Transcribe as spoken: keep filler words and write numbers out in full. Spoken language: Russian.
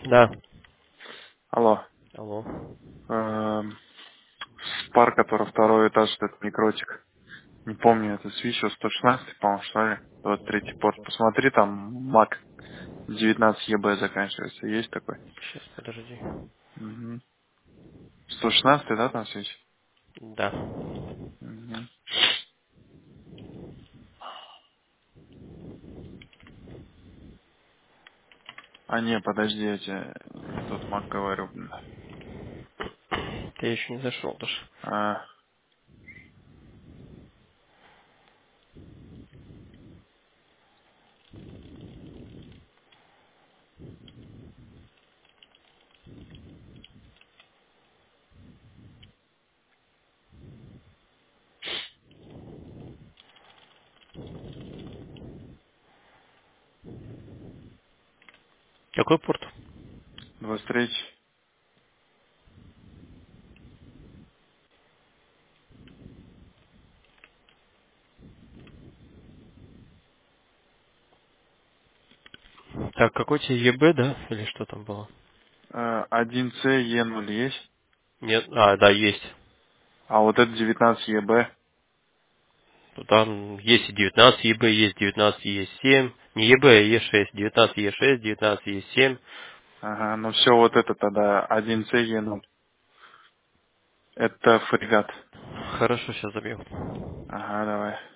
Да. Алло. Алло. Эм, Спар, который второй этаж, этот микротик. Не помню, это Свищу сто шестнадцать, по-моему, что ли? двадцать третий порт. Посмотри, там Мак девятнадцать Е Б заканчивается. Есть такой? Сейчас, подожди. Угу. сто шестнадцать, да, там Свищ? Да. Угу. А не, подожди, я тебе не тот Мак говорю. блин. Ты еще не зашел даже. А, Какой порт? двадцать третий. Так, какой тебе Е Б, да? Или что там было? Э, один С Е ноль есть? Нет. А, да, есть. А вот это девятнадцать Е Б. Ну, там есть и девятнадцать Е Б, есть девятнадцать Е семь. Не Е Б, а Е шесть. девятнадцать Е шесть, девятнадцать Е семь. Ага, ну все, вот это тогда один С Е ноль. Это фрегат. Хорошо, сейчас забью. Ага, давай.